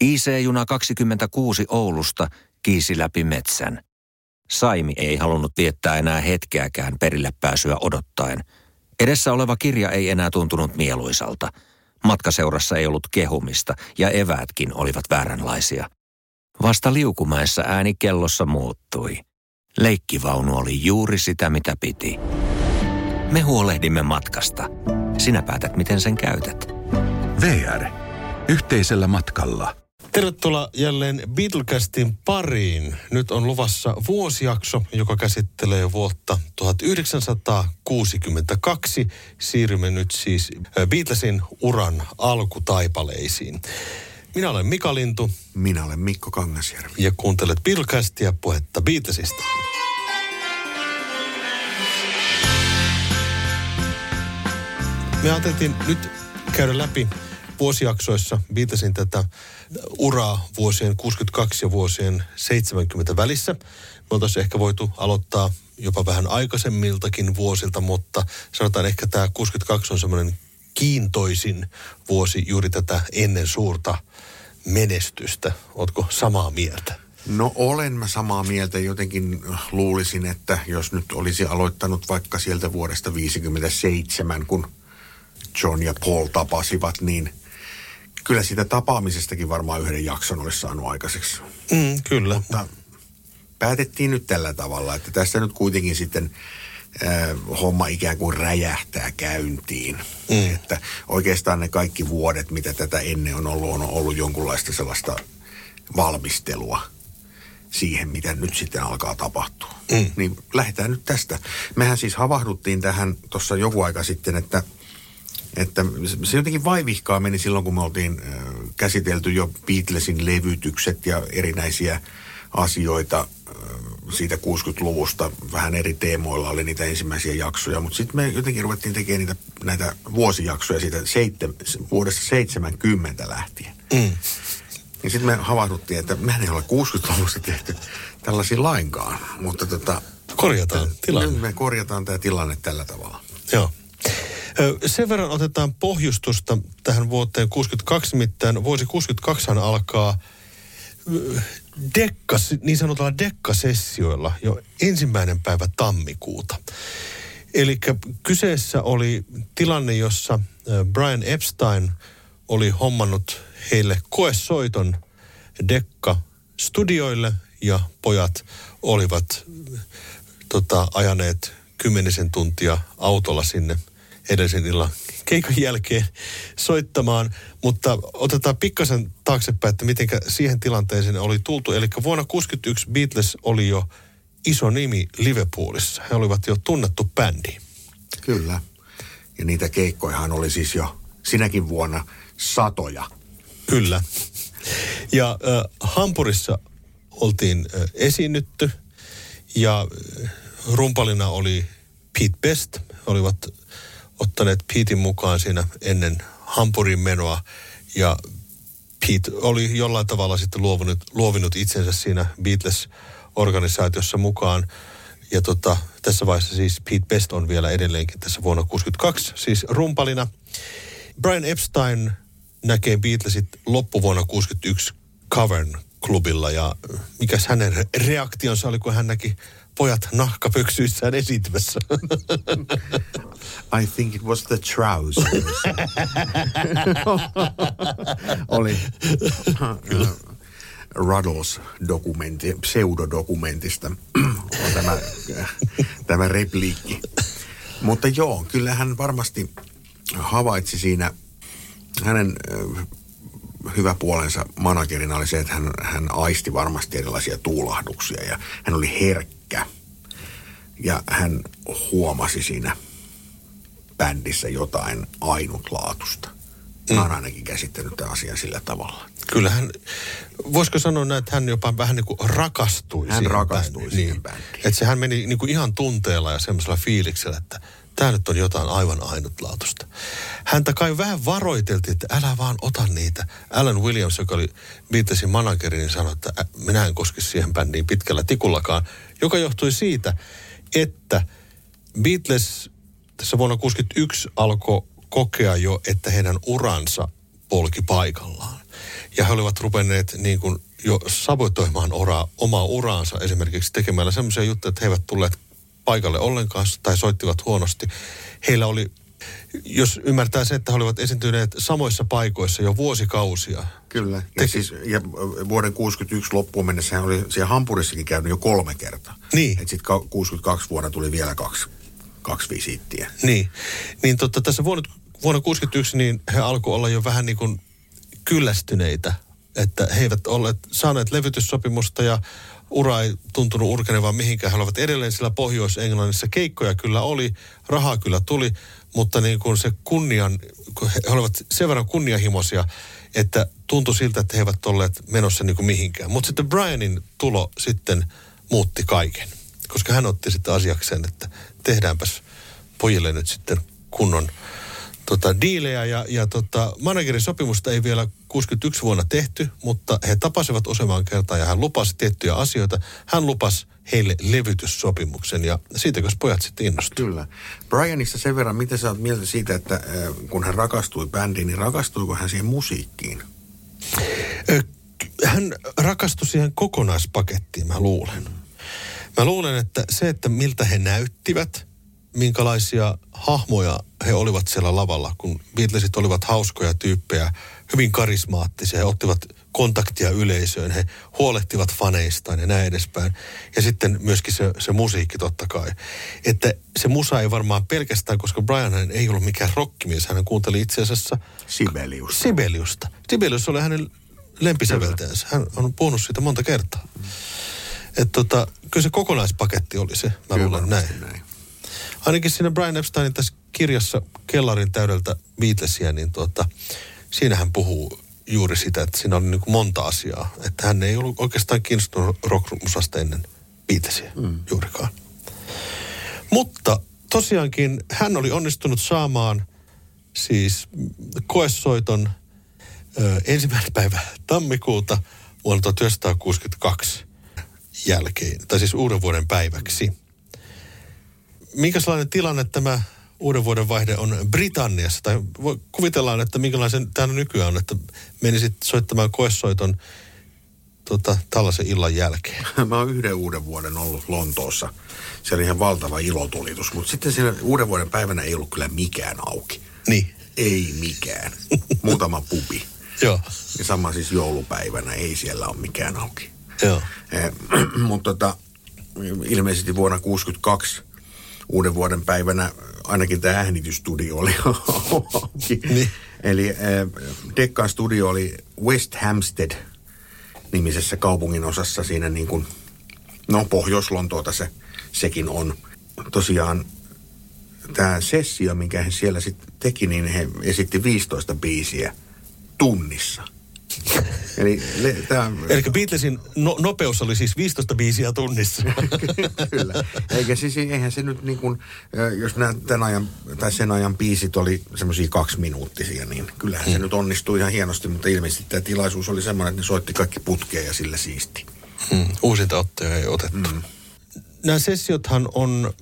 IC-juna 26 Oulusta kiisi läpi metsän. Saimi ei halunnut viettää enää hetkeäkään perille pääsyä odottaen. Edessä oleva kirja ei enää tuntunut mieluisalta. Matkaseurassa ei ollut kehumista ja eväätkin olivat vääränlaisia. Vasta Liukumäessä ääni kellossa muuttui. Leikkivaunu oli juuri sitä, mitä piti. Me huolehdimme matkasta. Sinä päätät, miten sen käytät. VR. Yhteisellä matkalla. Tervetuloa jälleen Beatlecastin pariin. Nyt on luvassa vuosijakso, joka käsittelee vuotta 1962. Siirrymme nyt siis Beatlesin uran alkutaipaleisiin. Minä olen Mika Lintu. Minä olen Mikko Kangasjärvi. Ja kuuntelet Beatlecastia, puhetta Beatlesista. Me ajateltiin nyt käydä läpi vuosijaksoissa Beatlesin tätä uraa vuosien 62 ja vuosien 70 välissä. Me oltaisiin ehkä voitu aloittaa jopa vähän aikaisemmiltakin vuosilta, mutta sanotaan ehkä tämä 62 on semmoinen kiintoisin vuosi juuri tätä ennen suurta menestystä. Ootko samaa mieltä? No olen mä samaa mieltä. Jotenkin luulisin, että jos nyt olisi aloittanut vaikka sieltä vuodesta 1957, kun John ja Paul tapasivat, niin kyllä siitä tapaamisestakin varmaan yhden jakson olisi saanut aikaiseksi. Kyllä. Mutta päätettiin nyt tällä tavalla, että tässä nyt kuitenkin sitten homma ikään kuin räjähtää käyntiin. Että oikeastaan ne kaikki vuodet, mitä tätä ennen on ollut jonkunlaista sellaista valmistelua siihen, mitä nyt sitten alkaa tapahtua. Niin lähdetään nyt tästä. Mehän siis havahduttiin tähän tuossa joku aika sitten, että se jotenkin vaivihkaa meni silloin, kun me oltiin käsitelty jo Beatlesin levytykset ja erinäisiä asioita siitä 60-luvusta. Vähän eri teemoilla oli niitä ensimmäisiä jaksoja, mutta sitten me jotenkin ruvettiin tekemään näitä vuosijaksoja siitä vuodesta 70 lähtien. Ja sitten me havahduttiin, että mehän ei ole 60-luvussa tehty tällaisia lainkaan, mutta korjataan tilanne. Nyt me korjataan tämä tilanne tällä tavalla. Joo. Sen verran otetaan pohjustusta tähän vuoteen 62, mitään vuosi 62 alkaa niin sanotaan dekkasessioilla jo 1. päivä tammikuuta. Eli kyseessä oli tilanne, jossa Brian Epstein oli hommannut heille koesoiton Dekka-studioille ja pojat olivat ajaneet 10 tuntia autolla sinne edellisen illan keikan jälkeen soittamaan, mutta otetaan pikkasen taaksepäin, että miten siihen tilanteeseen oli tultu. Eli vuonna 1961 Beatles oli jo iso nimi Liverpoolissa. He olivat jo tunnettu bändi. Kyllä. Ja niitä keikkojahan oli siis jo sinäkin vuonna satoja. Kyllä. Ja Hampurissa oltiin esiinnytty ja rumpalina oli Pete Best. He olivat ottaneet Petein mukaan siinä ennen Hampurin menoa ja Pete oli jollain tavalla sitten luovinut itsensä siinä Beatles-organisaatiossa mukaan. Ja tässä vaiheessa siis Pete Best on vielä edelleenkin tässä vuonna 1962 siis rumpalina. Brian Epstein näkee Beatlesit loppuvuonna 1961 Cavern-klubilla ja mikäs hänen reaktionsa oli, kun hän näki pojat nahkapöksyissään esiintymässä? I think it was the trousers. Oli Ruddles-dokumentti, pseudodokumentista on tämä repliikki. Mutta joo, kyllä hän varmasti havaitsi siinä hänen hyvä puolensa managerina oli se, että hän aisti varmasti erilaisia tuulahduksia ja hän oli herkkä. Ja hän huomasi siinä bändissä jotain ainutlaatusta. Mä oon ainakin käsittänyt tämän asian sillä tavalla. Kyllähän, voisiko sanoa näin, että hän jopa vähän niin kuin rakastui siihen bändiin. Että hän meni niin kuin ihan tunteella ja semmoisella fiiliksellä, että tämä nyt on jotain aivan ainutlaatuista. Häntä kai vähän varoiteltiin, että älä vaan ota niitä. Alan Williams, joka oli Beatlesin manageri, niin sanoi, että minä en koskisi siihen bändiin pitkällä tikullakaan, joka johtui siitä, että Beatles tässä vuonna 1961 alkoi kokea jo, että heidän uransa polki paikallaan. Ja he olivat rupenneet niin kuin jo sabotoimaan omaa uraansa esimerkiksi tekemällä semmoisia juttuja, että he eivät tulleet paikalle ollenkaan tai soittivat huonosti. Heillä oli, jos ymmärtää se, että he olivat esiintyneet samoissa paikoissa jo vuosikausia. Kyllä. Ja vuoden 61 loppuun mennessä hän oli siellä Hampurissakin käynyt jo 3 kertaa. Niin. Että sitten 62 vuonna tuli vielä kaksi visiittiä. Niin. Tässä vuonna 61 niin he alkoi olla jo vähän niin kuin kyllästyneitä, että he eivät olleet saaneet levytyssopimusta ja ura ei tuntunut urkenevaan mihinkään. He olivat edelleen siellä Pohjois-Englannissa. Keikkoja kyllä oli, rahaa kyllä tuli, mutta niin kuin se he olivat sen verran kunnianhimoisia, että tuntui siltä, että he eivät olleet menossa niin kuin mihinkään. Mutta sitten Brianin tulo sitten muutti kaiken, koska hän otti sitten asiakseen, että tehdäänpäs pojille nyt sitten kunnon diilejä ja managerin sopimusta ei vielä 61 vuonna tehty, mutta he tapasivat useamman kertaan ja hän lupasi tiettyjä asioita. Hän lupasi heille levytyssopimuksen ja siitäkös pojat sitten innostuivat. Kyllä. Brianissa sen verran, mitä sä oot mieltä siitä, että kun hän rakastui bändiin, niin rakastuiko hän siihen musiikkiin? Hän rakastui siihen kokonaispakettiin, mä luulen. Mä luulen, että se, että miltä he näyttivät, minkälaisia hahmoja he olivat siellä lavalla, kun Beatlesit olivat hauskoja tyyppejä, hyvin karismaattisia, he ottivat kontaktia yleisöön, he huolehtivat faneistaan ja näin edespäin. Ja sitten myöskin se musiikki totta kai. Että se musa ei varmaan pelkästään, koska Brian ei ollut mikään rockimies, hän kuunteli itse asiassa Sibeliusta. Sibelius oli hänen lempisäveltäjänsä, hän on puhunut siitä monta kertaa. Että kyllä se kokonaispaketti oli se, mä luulen näin. Ainakin siinä Brian Epsteinin tässä kirjassa Kellarin täydeltä Beatlesia, niin siinä hän puhuu juuri sitä, että siinä oli niin kuin monta asiaa. Että hän ei ollut oikeastaan kiinnostunut rockmusasta ennen Beatlesia juurikaan. Mutta tosiaankin hän oli onnistunut saamaan siis koesoiton 1. päivä tammikuuta vuonna 1962 jälkeen, tai siis uuden vuoden päiväksi. Minkälainen tilanne tämä uuden vuoden vaihde on Britanniassa? Tai kuvitellaan, että minkälaisen tämä nykyään on, että menisit soittamaan koesoiton tällaisen illan jälkeen. Mä oon 1 uuden vuoden ollut Lontoossa. Se oli ihan valtava ilotulitus, mutta sitten siellä uuden vuoden päivänä ei ollut kyllä mikään auki. Niin. Ei mikään. Muutama pubi. Joo. Ja sama siis joulupäivänä ei siellä ole mikään auki. Joo. Mutta ilmeisesti vuonna 62 uuden vuoden päivänä ainakin tämä äänitysstudio oli auki. Niin. Eli Deccan studio oli West Hampstead-nimisessä kaupungin osassa siinä niin kuin, Pohjois-Lontoota sekin on. Tosiaan tämä sessio, minkä he siellä sitten teki, niin he esitti 15 biisiä tunnissa. Eli Beatlesin nopeus oli siis 15 biisiä tunnissa. Kyllä. Eihän se nyt niin kuin, jos sen ajan biisit oli semmoisia 2-minuuttisia, niin kyllähän se nyt onnistui ihan hienosti, mutta ilmeisesti tämä tilaisuus oli semmoinen, että ne soitti kaikki putkeen ja sillä siisti. Uusinta ottoja ei otettu. Nämä sessiothan on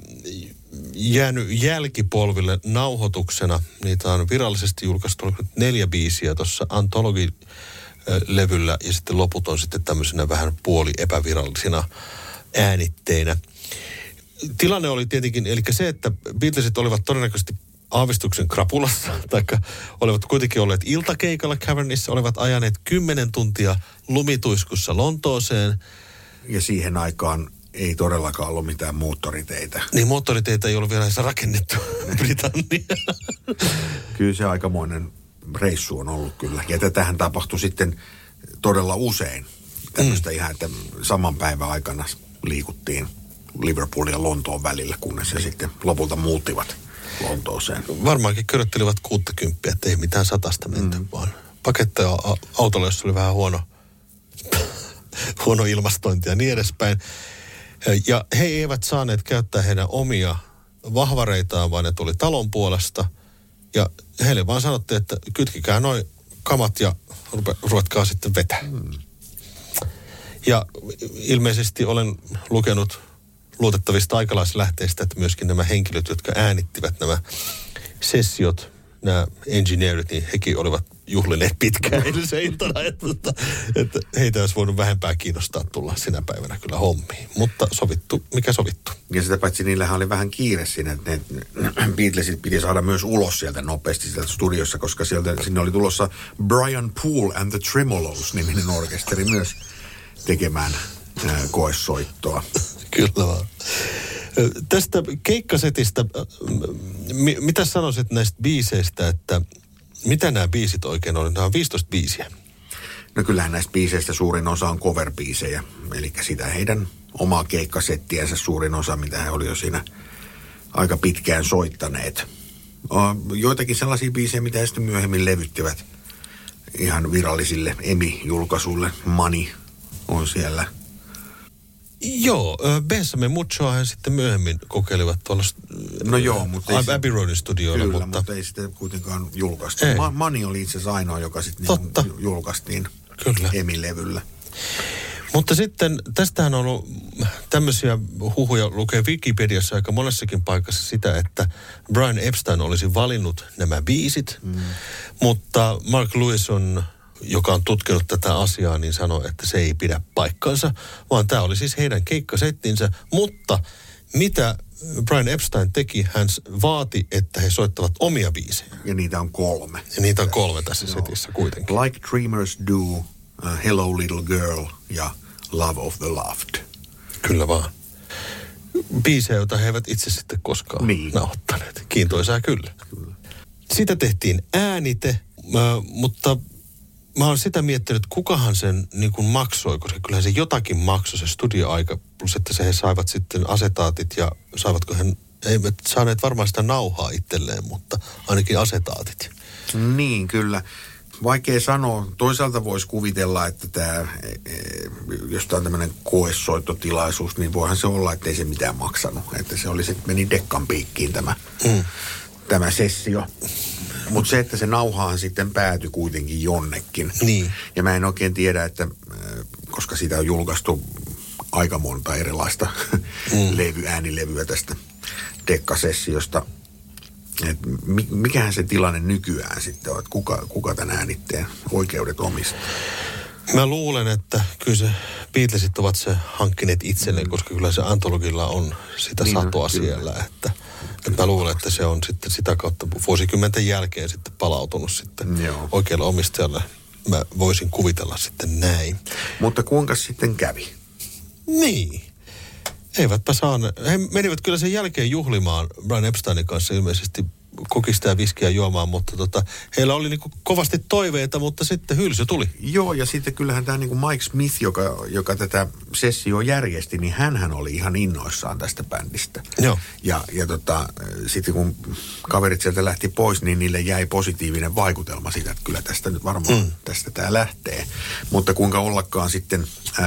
jäänyt jälkipolville nauhoituksena. Niitä on virallisesti julkaistu 4 biisiä tuossa Anthology-levyllä ja sitten loput on sitten tämmöisenä vähän puoli epävirallisina äänitteinä. Tilanne oli tietenkin, eli se, että Beatlesit olivat todennäköisesti aavistuksen krapulassa, taikka olivat kuitenkin olleet iltakeikalla Cavernissa, olivat ajaneet 10 tuntia lumituiskussa Lontooseen. Ja siihen aikaan ei todellakaan ollut mitään moottoriteitä. Niin, moottoriteitä ei ollut vielä edes rakennettu Britanniaan. Kyllä se aikamoinen reissu on ollut kyllä. Ja tätähän tapahtui sitten todella usein. Tämmöistä ihan, että saman päivän aikana liikuttiin Liverpoolin ja Lontoon välillä, kunnes he sitten lopulta muuttivat Lontooseen. Varmaankin köröttelivät 60, että ei mitään 100 menty, vaan paketteja autolla, jossa oli vähän huono ilmastointi ja niin edespäin. Ja he eivät saaneet käyttää heidän omia vahvareitaan, vaan ne tuli talon puolesta. Ja heille vaan sanottiin, että kytkikää noi kamat ja ruvetkaa sitten vetää. Ja ilmeisesti olen lukenut luotettavista aikalaislähteistä, että myöskin nämä henkilöt, jotka äänittivät nämä sessiot, nämä engineerit, niin hekin olivat juhlineet pitkään eilisen iltana, että heitä olisi voinut vähempää kiinnostaa tulla sinä päivänä kyllä hommiin. Mutta sovittu, mikä sovittu. Ja sitä paitsi niillähän oli vähän kiire siinä, että ne Beatlesit piti saada myös ulos sieltä nopeasti sieltä studiossa, koska sinne oli tulossa Brian Poole and the Tremolos-niminen orkesteri myös tekemään koesoittoa. Kyllä vaan. Tästä keikkasetistä, mitä sanoisit näistä biiseistä, että mitä nämä biisit oikein oli? Nämä on 15 biisiä. No kyllähän näistä biiseistä suurin osa on cover-biisejä, eli sitä heidän omaa keikkasettiänsä suurin osa, mitä he oli jo siinä aika pitkään soittaneet. Joitakin sellaisia biisejä, mitä he sitten myöhemmin levyttivät ihan virallisille EMI-julkaisuille. Money on siellä. Joo, Bésame Muchoa he sitten myöhemmin kokeilivat tuolla Abbey Roadin studioilla. Mutta ei sitä kuitenkaan julkaistu. Money oli itse asiassa ainoa, joka sitten julkaistiin EMI-levyllä. Mutta sitten tästähän on ollut tämmöisiä huhuja, lukee Wikipediassa aika monessakin paikassa sitä, että Brian Epstein olisi valinnut nämä biisit, mutta Mark Lewison, joka on tutkinut tätä asiaa, niin sanoi, että se ei pidä paikkansa, vaan tämä oli siis heidän keikkasettinsä, mutta mitä Brian Epstein teki, hän vaati, että he soittavat omia biisejä. Ja niitä on 3. Ja niitä on 3 tässä setissä kuitenkin. Like Dreamers Do, Hello Little Girl ja Love of the Loved. Kyllä vaan. Biisejä, joita he eivät itse sitten koskaan nauhoittaneet. Kiintoisaa kyllä. Sitä tehtiin äänite, mutta mä oon sitä miettinyt, että kukahan sen niin kuin maksoi, koska kyllähän se jotakin maksoi se studioaika, plus että he saivat sitten asetaatit ja saivatko he, eivät saaneet varmaan sitä nauhaa itselleen, mutta ainakin asetaatit. Niin, kyllä. Vaikea sanoa. Toisaalta voisi kuvitella, että tämä, jos tämä on tämmöinen koesoittotilaisuus, niin voihan se olla, että ei se mitään maksanut. Että se oli, meni dekkan piikkiin tämä sessio. Mutta se, että se nauhaan sitten päätyi kuitenkin jonnekin. Niin. Ja mä en oikein tiedä, että koska siitä on julkaistu aika monta erilaista äänilevyä tästä dekkasessiosta. Että mikähän se tilanne nykyään sitten on, että kuka tämän äänitteen oikeudet omistaa? Mä luulen, että kyllä se Beatlesit ovat se hankkineet itselleen, koska kyllä se Antologilla on sitä satoa siellä, että mä luulen, että se on sitten sitä kautta vuosikymmenten jälkeen sitten palautunut sitten oikealle omistajalle. Mä voisin kuvitella sitten näin. Mutta kuinka sitten kävi? Niin. Eivätpä saaneet. He menivät kyllä sen jälkeen juhlimaan Brian Epsteinin kanssa ilmeisesti kokista ja viskiä juomaan, mutta heillä oli niinku kovasti toiveita, mutta sitten hylsy tuli. Joo, ja sitten kyllähän tämä niinku Mike Smith, joka tätä sessioa järjesti, niin hänhän oli ihan innoissaan tästä bändistä. Joo. Ja sitten kun kaverit sieltä lähti pois, niin niille jäi positiivinen vaikutelma siitä, että kyllä tästä nyt varmaan tästä tämä lähtee. Mutta kuinka ollakaan sitten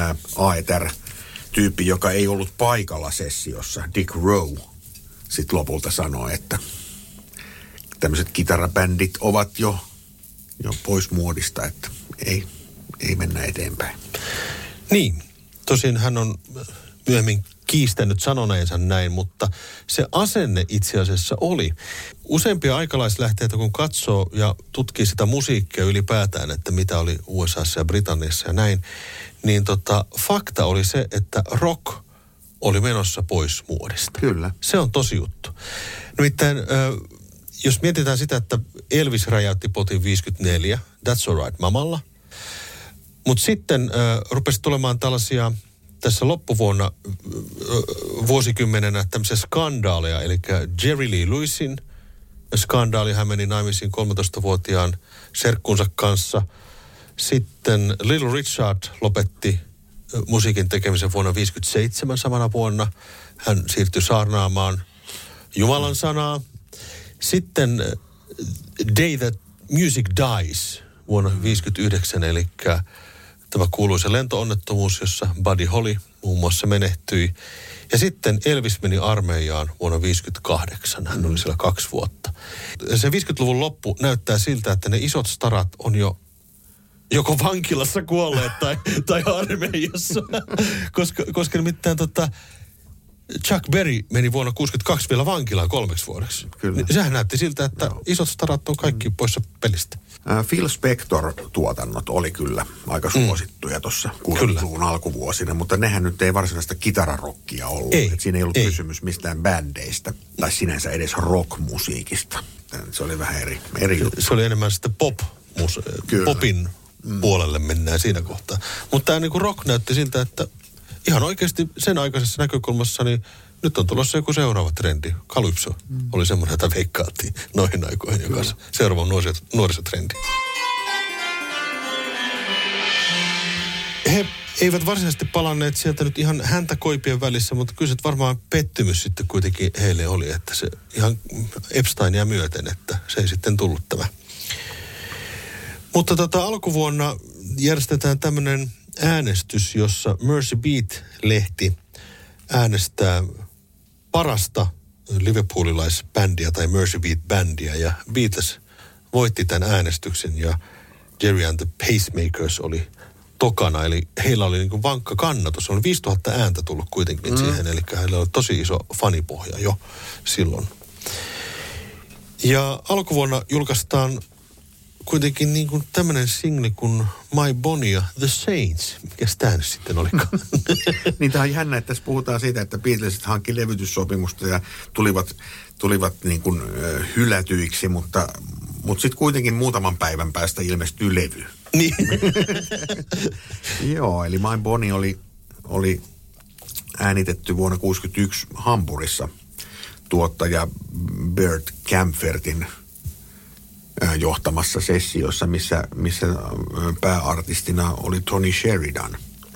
A&R-tyyppi, joka ei ollut paikalla sessiossa, Dick Rowe, sitten lopulta sanoi, että tämmöiset kitarabändit ovat jo pois muodista, että ei mennä eteenpäin. Niin, tosin hän on myöhemmin kiistänyt sanoneensa näin, mutta se asenne itse asiassa oli. Useampia aikalaislähteitä, kun katsoo ja tutkii sitä musiikkia ylipäätään, että mitä oli USAssa ja Britanniassa ja näin, niin fakta oli se, että rock oli menossa pois muodista. Kyllä. Se on tosi juttu. Nimittäin jos mietitään sitä, että Elvis räjäytti potin 54, That's Alright mamalla. Mutta sitten rupesi tulemaan tällaisia tässä loppuvuonna vuosikymmenenä tämmöisiä skandaaleja. Eli Jerry Lee Lewisin skandaali, hän meni naimisiin 13-vuotiaan serkkunsa kanssa. Sitten Little Richard lopetti musiikin tekemisen vuonna 1957 samana vuonna. Hän siirtyi saarnaamaan Jumalan sanaa. Sitten Day That Music Dies vuonna 1959, eli tämä kuuluisa lentoonnettomuus, jossa Buddy Holly muun muassa menehtyi. Ja sitten Elvis meni armeijaan vuonna 1958. Hän oli siellä 2 vuotta. Se 50-luvun loppu näyttää siltä, että ne isot starat on jo joko vankilassa kuolleet tai armeijassa. koska nimittäin Chuck Berry meni vuonna 1962 vielä vankilaan 3 vuodeksi. Kyllä. Sehän näytti siltä, että isot starat on kaikki poissa pelistä. Phil Spector-tuotannot oli kyllä aika suosittuja tuossa 60-luvun alkuvuosina, mutta nehän nyt ei varsinaista kitararokkia ollut. Ei, siinä ei ollut kysymys mistään bändeistä tai sinänsä edes rockmusiikista. Se oli vähän eri juttu. Se oli enemmän sitten popin puolelle mennään siinä kohtaa. Mutta tämä niinku rock näytti siltä, että ihan oikeasti sen aikaisessa näkökulmassa, niin nyt on tulossa joku seuraava trendi. Calypso oli semmoinen, jota veikkaattiin noihin aikoihin, joka seuraava nuorisotrendi. He eivät varsinaisesti palanneet sieltä nyt ihan häntä koipien välissä, mutta kyllä se varmaan pettymys sitten kuitenkin heille oli, että se ihan Epsteinia myöten, että se ei sitten tullut tämä. Mutta alkuvuonna järjestetään tämmöinen äänestys, jossa Mercy Beat-lehti äänestää parasta liverpoolilaisbändiä tai Mercy Beat-bändiä. Ja Beatles voitti tämän äänestyksen ja Gerry and the Pacemakers oli tokana. Eli heillä oli niin kuin vankka kannatus. On 5000 ääntä tullut kuitenkin siihen, eli heillä oli tosi iso fanipohja jo silloin. Ja alkuvuonna julkaistaan kuitenkin niin kuin tämmöinen singli kuin My Bonnie ja The Saints. Mikäs tämä nyt sitten olikaan? Niin tämä on jännä, että tässä puhutaan siitä, että Beatlesit hankki levytyssopimusta ja tulivat niin kuin hylätyiksi, mutta sitten kuitenkin muutaman päivän päästä ilmestyy levy. Niin. Joo, eli My Bonnie oli äänitetty vuonna 1961 Hampurissa tuottaja Bert Kaempfertin johtamassa sessiossa, missä pääartistina oli Tony Sheridan.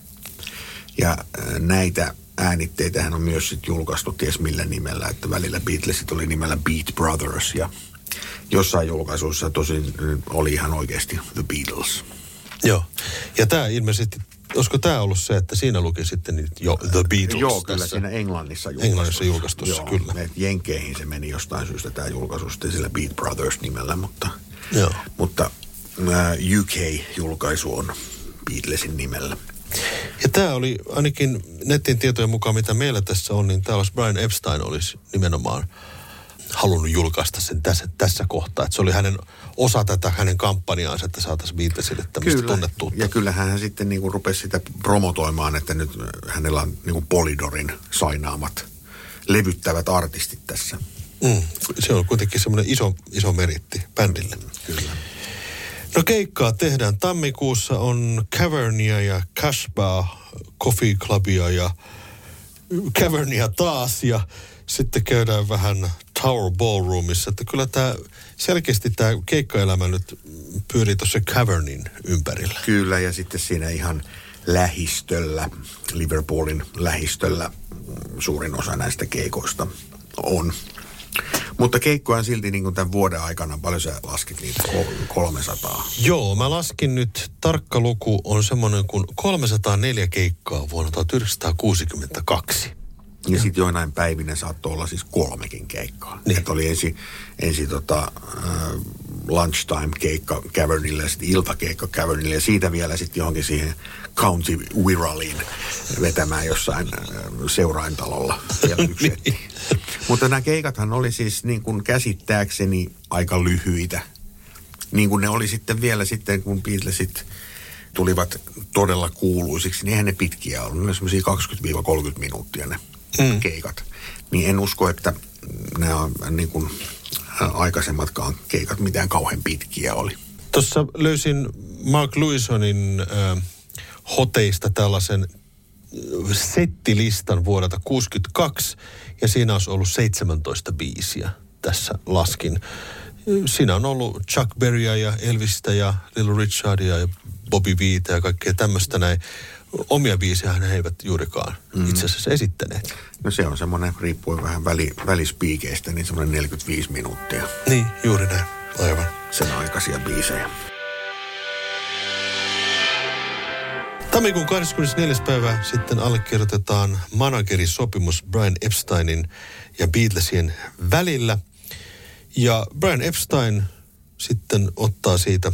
Ja näitä äänitteitähän on myös sitten julkaistu ties millä nimellä, että välillä Beatlesit oli nimellä Beat Brothers ja jossain julkaisuissa tosin oli ihan oikeasti The Beatles. Joo, ja tämä ilmeisesti, olisiko tämä ollut se, että siinä luki sitten nyt jo The Beatles? Joo, kyllä tässä siinä Englannissa julkaistussa, joo, kyllä. Jenkeihin se meni jostain syystä tämä julkaisu sitten sillä Beat Brothers nimellä, mutta UK-julkaisu on Beatlesin nimellä. Ja tämä oli ainakin netin tietojen mukaan, mitä meillä tässä on, niin tämä olisi Brian Epstein olisi nimenomaan halunnut julkaista sen tässä kohtaa. Että se oli osa tätä hänen kampanjaansa, että saataisiin Beatlesille tämmöistä tunnettuutta. Ja kyllähän hän sitten niin kuin rupesi sitä promotoimaan, että nyt hänellä on niin kuin Polydorin sainaamat levyttävät artistit tässä. Se on kuitenkin semmoinen iso meritti bändille. Kyllä. No keikkaa tehdään. Tammikuussa on Cavernia ja Casbah Coffee Clubia ja Cavernia taas ja sitten käydään vähän Tower Ballroomissa. Että kyllä selkeästi tämä keikkaelämä nyt pyörii tuossa Cavernin ympärillä. Kyllä ja sitten siinä ihan lähistöllä, Liverpoolin lähistöllä suurin osa näistä keikoista on. Mutta keikkoja on silti niin kuin tämän vuoden aikana, paljon sä laskit niitä? 300? Joo, mä laskin nyt, tarkka luku on semmoinen kuin 304 keikkaa vuonna 1962. Ja sitten joinain päivinä saattoi olla siis 3 keikkaa. Niin. Että oli ensi lunchtime-keikka Cavernille ja sitten iltakeikka Cavernille ja siitä vielä sitten johonkin siihen County Wirraliin vetämään jossain seuraintalolla vielä yksi niin. Mutta nämä keikathan oli siis niin kuin käsittääkseni aika lyhyitä. Niin kuin ne oli sitten vielä sitten, kun Beatlesit tulivat todella kuuluisiksi, niin eihän ne pitkiä ollut. Ne oli semmoisia 20-30 minuuttia ne keikat. Niin en usko, että nämä on niin kuin aikaisemmatkaan keikat mitään kauhean pitkiä oli. Tuossa löysin Mark Lewisonin hoteista tällaisen settilistan vuodelta 1962 ja siinä olisi ollut 17 biisiä tässä laskin. Siinä on ollut Chuck Berrya ja Elvistä ja Little Richardia ja Bobby Vita ja kaikkea tämmöistä näin. Omia biisejähän he eivät juurikaan itse asiassa esittäneet. No se on semmoinen, riippuen vähän välispiikeistä, niin semmoinen 45 minuuttia. Niin, juuri näin. Aivan. Sen aikaisia biisejä. Tammikuun 24. päivä sitten allekirjoitetaan managerisopimus Brian Epsteinin ja Beatlesien välillä. Ja Brian Epstein sitten ottaa siitä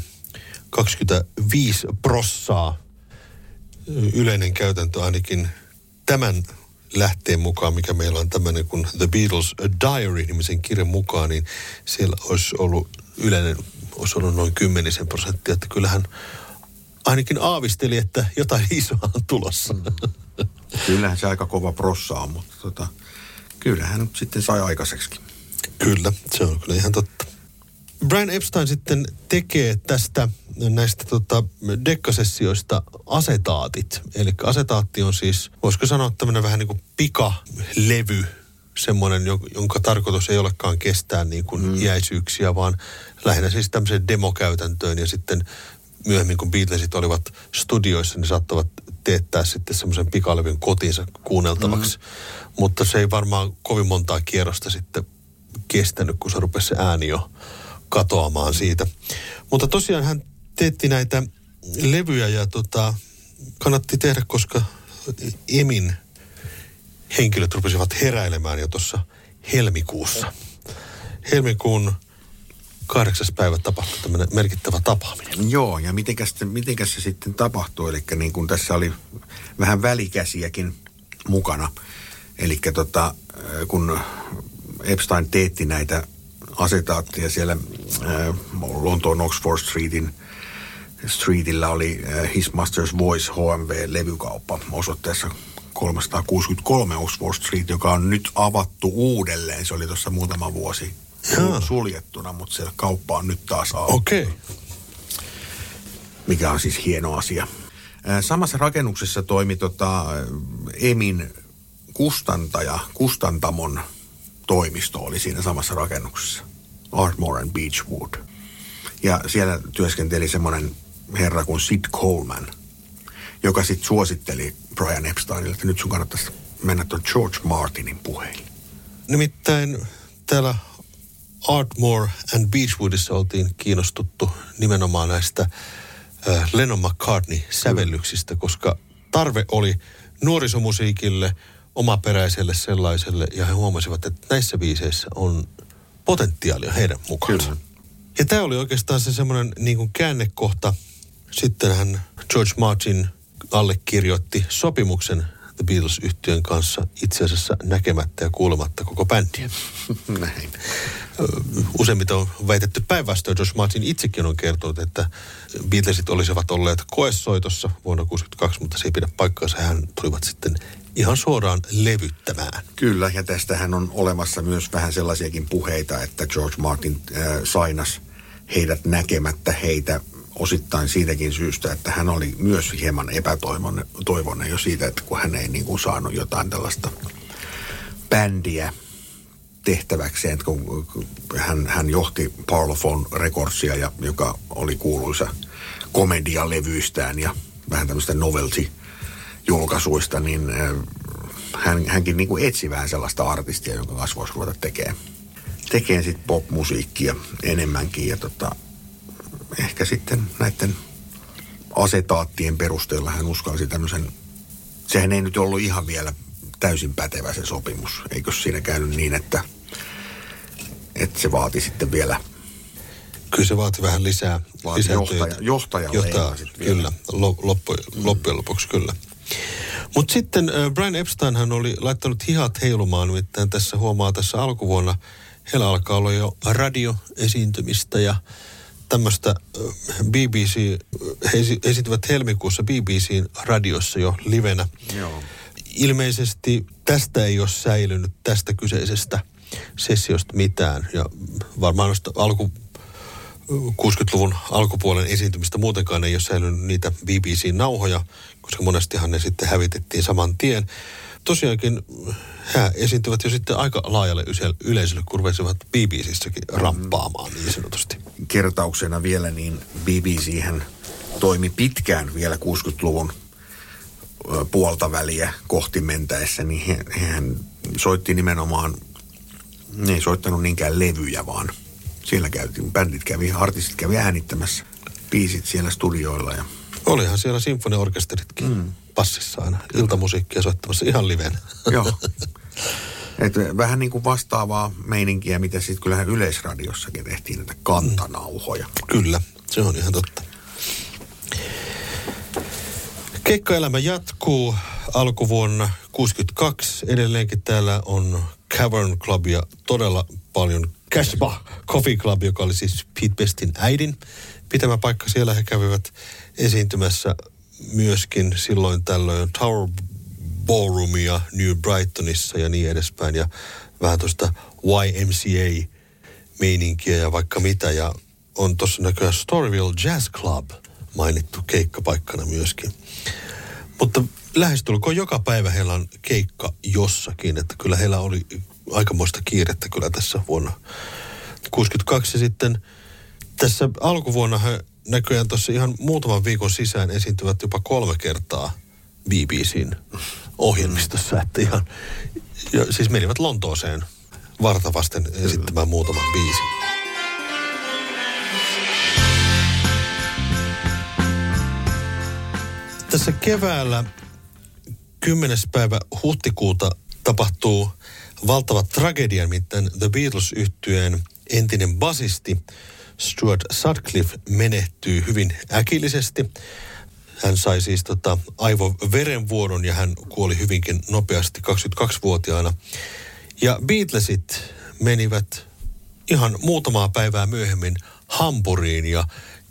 25%. Yleinen käytäntö ainakin tämän lähteen mukaan, mikä meillä on tämmöinen kuin The Beatles A Diary-nimisen kirjan mukaan, niin siellä olisi ollut yleinen olisi ollut noin 10%, että kyllähän ainakin aavisteli, että jotain isoa on tulossa. Kyllähän se aika kova prossa on, mutta kyllähän nyt sitten sai aikaiseksikin. Kyllä, se on kyllä ihan totta. Brian Epstein sitten tekee näistä dekkasessioista asetaatit. Eli asetaatti on siis, voisiko sanoa tämmöinen vähän niin kuin pikalevy, semmoinen, jonka tarkoitus ei olekaan kestää niin kuin iäisyyksiä, vaan lähinnä siis tämmöiseen demokäytäntöön. Ja sitten myöhemmin, kun Beatlesit olivat studioissa, niin saattavat teettää sitten semmoisen pikalevyn kotiinsa kuunneltavaksi. Mutta se ei varmaan kovin montaa kierrosta sitten kestänyt, kun se rupesi se ääni jo katoamaan siitä. Mutta tosiaan hän teetti näitä levyjä ja kannatti tehdä, koska Emin henkilöt rupesivat heräilemään jo tuossa helmikuussa. Helmikuun 8. päivä tapahtui tämmöinen merkittävä tapaaminen. Joo, ja mitenkäs se sitten tapahtui? Eli niin kuin tässä oli vähän välikäsiäkin mukana. Eli kun Epstein teetti näitä asetaatteja siellä Lontoon Oxford Streetillä oli His Master's Voice HMV-levykauppa osoitteessa 363 Oxford Street, joka on nyt avattu uudelleen. Se oli tuossa muutama vuosi suljettuna, mutta se kauppa on nyt taas auki. Okei. Mikä on siis hieno asia. Samassa rakennuksessa toimi Emin kustantamon toimisto oli siinä samassa rakennuksessa. Ardmore and Beechwood. Ja siellä työskenteli semmoinen herra kuin Sid Coleman, joka sitten suositteli Brian Epsteinille, että nyt sun kannattaisi mennä tuon George Martinin puheille. Nimittäin täällä Ardmore and Beechwoodissa oltiin kiinnostuttu nimenomaan näistä Lennon McCartney-sävellyksistä, koska tarve oli nuorisomusiikille, omaperäiselle sellaiselle, ja he huomasivat, että näissä biiseissä on potentiaalia heidän mukaansa. Kyllä. Ja tämä oli oikeastaan se semmoinen niin kuin käännekohta. Sittenhän George Martin allekirjoitti sopimuksen The Beatles-yhtiön kanssa itse asiassa näkemättä ja kuulematta koko bändiä. Näin. Useimmiten on väitetty päinvastoin. George Martin itsekin on kertonut, että Beatlesit olisivat olleet koesoitossa vuonna 1962, mutta se ei pidä paikkaansa. Hän tulivat sitten ihan suoraan levyttämään. Kyllä, ja tästähän on olemassa myös vähän sellaisiakin puheita, että George Martin sainas heidät näkemättä heitä osittain siitäkin syystä, että hän oli myös hieman epätoivoinen jo siitä, että kun hän ei niin kuin saanut jotain tällaista bändiä tehtäväkseen, että kun hän johti Parlophone Recordsia, joka oli kuuluisa komedialevyistään ja vähän tämmöistä novelty-julkaisuista, niin hänkin niin kuin etsi vähän sellaista artistia, jonka kanssa voisi ruveta tekemään sitten pop-musiikkia enemmänkin. Ja ehkä sitten näiden asetaattien perusteella hän uskalsi tämmöisen, sehän ei nyt ollut ihan vielä täysin pätevä se sopimus. Eikö siinä käynyt niin, että se vaati sitten vielä... Kyllä se vaati vähän lisää johtajalle. Kyllä, loppujen lopuksi kyllä. Mutta sitten Brian Epsteinhan oli laittanut hihat heilumaan, nimittäin tässä huomaa tässä alkuvuonna, heillä alkaa olla jo radioesiintymistä ja tämmöistä BBC, he esiintyvät helmikuussa BBC:n radiossa jo livenä. Joo. Ilmeisesti tästä ei ole säilynyt tästä kyseisestä sessiosta mitään ja varmaan noista 60-luvun alkupuolen esiintymistä muutenkaan ei ole säilynyt niitä BBC-nauhoja, koska monestihan ne sitten hävitettiin saman tien. Tosiaankin he esiintyvät jo sitten aika laajalle yleisölle, kun rupesivat BBC:ssäkin ramppaamaan niin sanotusti. Kertauksena vielä, niin BBC:hän toimi pitkään vielä 60-luvun puolta väliä kohti mentäessä, niin hehän soitti nimenomaan, ne ei soittanut niinkään levyjä, vaan siellä artistit kävi äänittämässä biisit siellä studioilla. Ja... Olihan siellä sinfoniaorkesteritkin passissa aina iltamusiikkia soittamassa ihan livenä. Joo. Et vähän niin kuin vastaavaa meininkiä, mitä sitten kyllähän Yleisradiossakin tehtiin näitä kantanauhoja. Kyllä, se on ihan totta. Keikkaelämä jatkuu alkuvuonna 1962. Edelleenkin täällä on Cavern Clubia todella paljon Casbah Coffee Club, joka oli siis Pete Bestin äidin pitämä paikka. Siellä he kävivät esiintymässä myöskin silloin tällöin Tower Ballroomia New Brightonissa ja niin edespäin. Ja vähän tuosta YMCA-meininkiä ja vaikka mitä. Ja on tuossa näköjään Storyville Jazz Club mainittu keikkapaikkana myöskin. Mutta lähestulkoon joka päivä heillä on keikka jossakin. Että kyllä heillä oli aikamoista kiirettä kyllä tässä vuonna 1962. Ja sitten tässä alkuvuonna he näköjään tuossa ihan muutaman viikon sisään esiintyvät jopa 3 kertaa BBC:n ohjelmistossa. Että ihan, ja siis menivät Lontooseen vartavasten esittämään muutaman biisin. Tässä keväällä 10. päivä huhtikuuta tapahtuu valtava tragedia, nimittäin The Beatles-yhtyeen entinen basisti Stuart Sutcliffe menehtyy hyvin äkillisesti. Hän sai siis aivoverenvuodon ja hän kuoli hyvinkin nopeasti 22-vuotiaana. Ja Beatlesit menivät ihan muutamaa päivää myöhemmin Hampuriin ja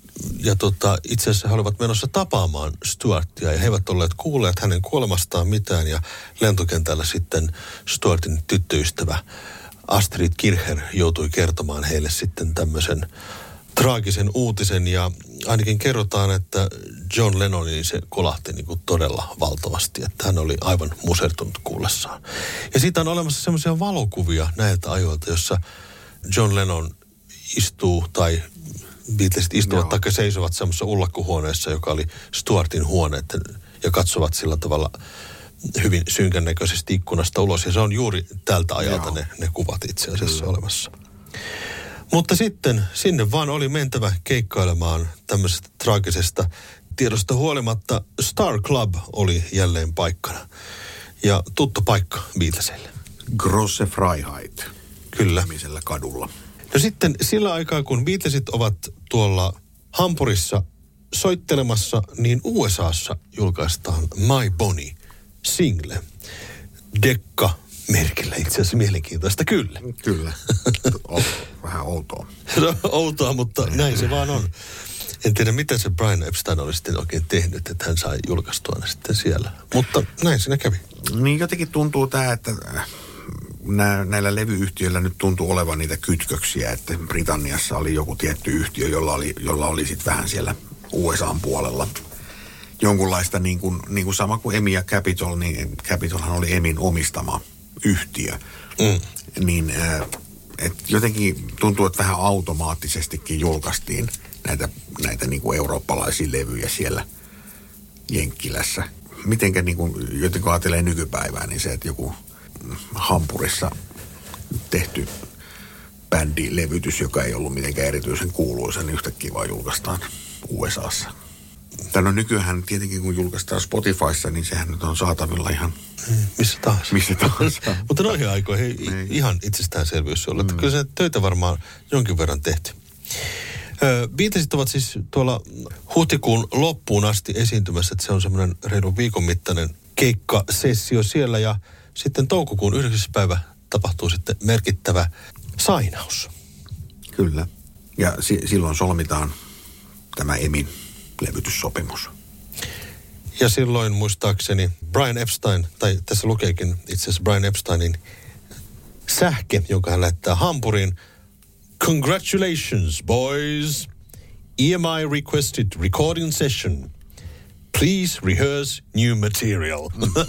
itse asiassa he olivat menossa tapaamaan Stuartia ja he eivät olleet kuulleet hänen kuolemastaan mitään ja lentokentällä sitten Stuartin tyttöystävä Astrid Kircher joutui kertomaan heille sitten tämmöisen traagisen uutisen ja ainakin kerrotaan, että John Lennonin se kolahti niin kuin todella valtavasti, että hän oli aivan musertunut kuullessaan. Ja siitä on olemassa semmoisia valokuvia näiltä ajoilta, jossa John Lennon istuu tai Beatlesit istuvat tai seisovat semmoisessa ullakkohuoneessa, joka oli Stuartin huone, ja katsovat sillä tavalla hyvin synkän näköisesti ikkunasta ulos. Ja se on juuri tältä ajalta ne kuvat itse asiassa olemassa. Mutta sitten sinne vaan oli mentävä keikkailemaan tämmöisestä traagisesta tiedosta huolimatta. Star Club oli jälleen paikkana. Ja tuttu paikka Beatlesille. Grosse Freiheit. Kyllä. Nimisellä kadulla. No sitten sillä aikaa, kun Beatlesit ovat tuolla Hampurissa soittelemassa, niin USAssa julkaistaan My Bonnie single. Dekka-merkillä itse asiassa mielenkiintoista, kyllä. Kyllä. Vähän outoa. No, outoa, mutta näin se vaan on. En tiedä, mitä se Brian Epstein oli sitten oikein tehnyt, että hän sai julkaistua ne sitten siellä. Mutta näin siinä kävi. Niin jotenkin tuntuu tämä, että näillä levyyhtiöillä nyt tuntuu olevan niitä kytköksiä, että Britanniassa oli joku tietty yhtiö, jolla oli sitten vähän siellä USAn puolella jonkunlaista niin kuin sama kuin EMI ja Capitol, niin Capitolhan oli EMIn omistama yhtiö. Niin et jotenkin tuntuu, että vähän automaattisestikin julkaistiin näitä niin kuin eurooppalaisia levyjä siellä Jenkkilässä. Mitenkä niin kuin, jotenkin kun ajattelee nykypäivää, niin se, että joku Hampurissa tehty bändilevytys, joka ei ollut mitenkään erityisen kuuluisa, niin yhtäkkiä vaan julkaistaan USAssa. No nykyään tietenkin kun julkaistaan Spotifyssa, niin sehän nyt on saatavilla ihan missä tahansa. Missä tahansa. Mutta noihin aikoihin ihan itsestäänselvyys ollut. Että kyllä se töitä varmaan jonkin verran tehty. Beatlesit ovat siis tuolla huhtikuun loppuun asti esiintymässä, että se on semmoinen reilun viikon mittainen keikkasessio siellä ja sitten toukokuun 9. päivä tapahtuu sitten merkittävä sainaus. Kyllä. Ja silloin solmitaan tämä EMIn levytyssopimus. Ja silloin muistaakseni Brian Epstein, tai tässä lukeekin itse asiassa Brian Epsteinin sähke, jonka hän lähettää Hampuriin. Congratulations, boys. EMI requested recording session. Please rehearse new material.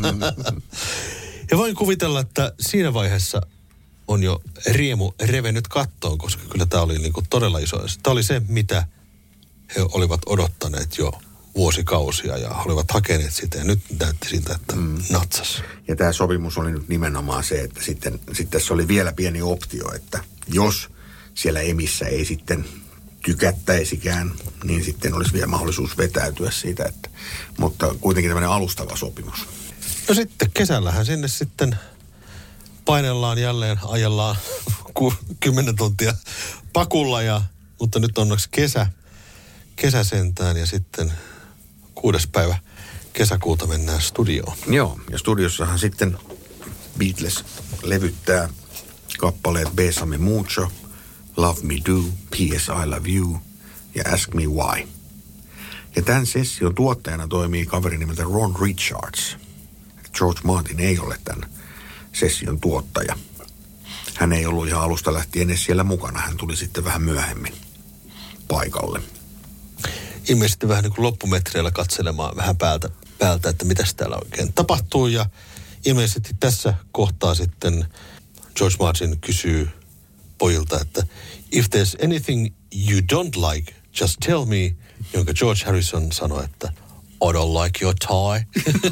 Ja voin kuvitella, että siinä vaiheessa on jo riemu revennyt kattoon, koska kyllä tämä oli niin kuin todella iso. Tämä oli se, mitä he olivat odottaneet jo vuosikausia ja olivat hakeneet sitä. Ja nyt näytti siltä, että natsas. Ja tämä sopimus oli nyt nimenomaan se, että sitten tässä oli vielä pieni optio, että jos siellä EMIssä ei sitten tykättäisikään, niin sitten olisi vielä mahdollisuus vetäytyä siitä. Mutta kuitenkin tämmöinen alustava sopimus. No sitten kesällähän sinne sitten painellaan jälleen, ajellaan 10 tuntia pakulla, mutta nyt onneksi kesä sentään ja sitten 6. päivä kesäkuuta mennään studioon. Joo, ja studiossahan sitten Beatles levyttää kappaleet Bésame Mucho, Love Me Do, P.S. I Love You ja Ask Me Why. Ja tämän session tuottajana toimii kaveri nimeltä Ron Richards. George Martin ei ole tämän session tuottaja. Hän ei ollut ihan alusta lähtien edes siellä mukana. Hän tuli sitten vähän myöhemmin paikalle. Ilmeisesti vähän niin kuin loppumetreillä katselemaan vähän päältä, että mitäs täällä oikein tapahtuu. Ja ilmeisesti tässä kohtaa sitten George Martin kysyy pojilta, että if there's anything you don't like, just tell me, jonka George Harrison sanoi, että I don't like your tie.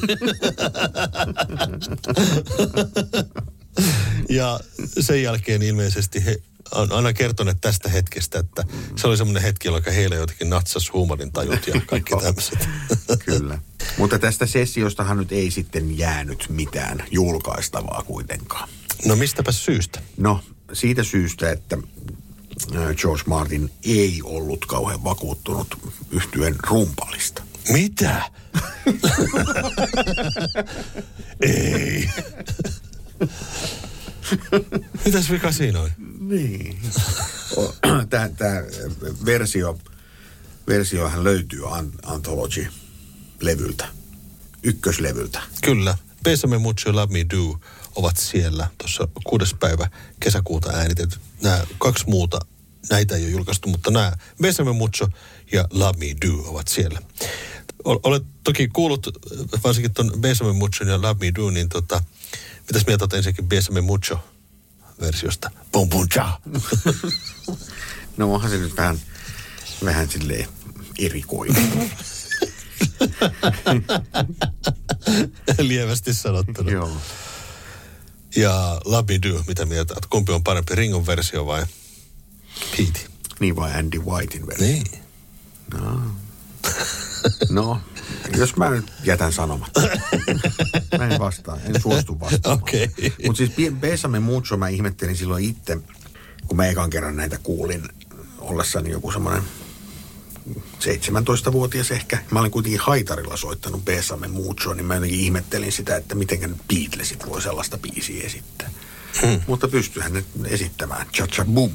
Ja sen jälkeen ilmeisesti he on aina kertoneet tästä hetkestä, että se oli semmoinen hetki, jolloin heillä jotenkin natsas huumorin tajut ja kaikki tämmöiset. Kyllä. Mutta tästä sessiostahan nyt ei sitten jäänyt mitään julkaistavaa kuitenkaan. No mistäpä syystä? No siitä syystä, että George Martin ei ollut kauhean vakuuttunut yhtyeen rumpalista. Mitä? Ei. Mitäs vika siinä on? Niin. Tämä versiohan löytyy Anthology-levyltä, ykköslevyltä. Kyllä. Bésame Mucho, Love Me Do ovat siellä. Tuossa 6. päivä kesäkuuta äänitetyt. Nämä 2 muuta, näitä ei ole julkaistu, mutta nämä Bésame Mucho ja Love Me Do ovat siellä. Olet toki kuullut varsinkin tuon Bésame Mucho ja Love Me Do, niin mitäs mieltä olet ensinnäkin Bésame Mucho versiosta? Bum bum cha. No onhan se nyt vähän silleen erikoinen. Lievästi sanottuna. Joo. Ja Love Me Do, mitä mieltä? Kumpi on parempi, Ringon versio vai Pete? Niin vai Andy Whitein versio? Niin. No, jos mä nyt jätän sanomatta. Mä en vastaa, en suostu vastaamaan. Okei. Mutta siis Bésame Mucho mä ihmettelin silloin itse, kun mä ekan kerran näitä kuulin ollessani joku semmoinen 17-vuotias ehkä. Mä olin kuitenkin haitarilla soittanut Bésame Mucho, niin mä jotenkin ihmettelin sitä, että mitenkä Beatlesit voi sellaista biisiä esittää. Mutta pystyihän ne esittämään. Cha-cha boom.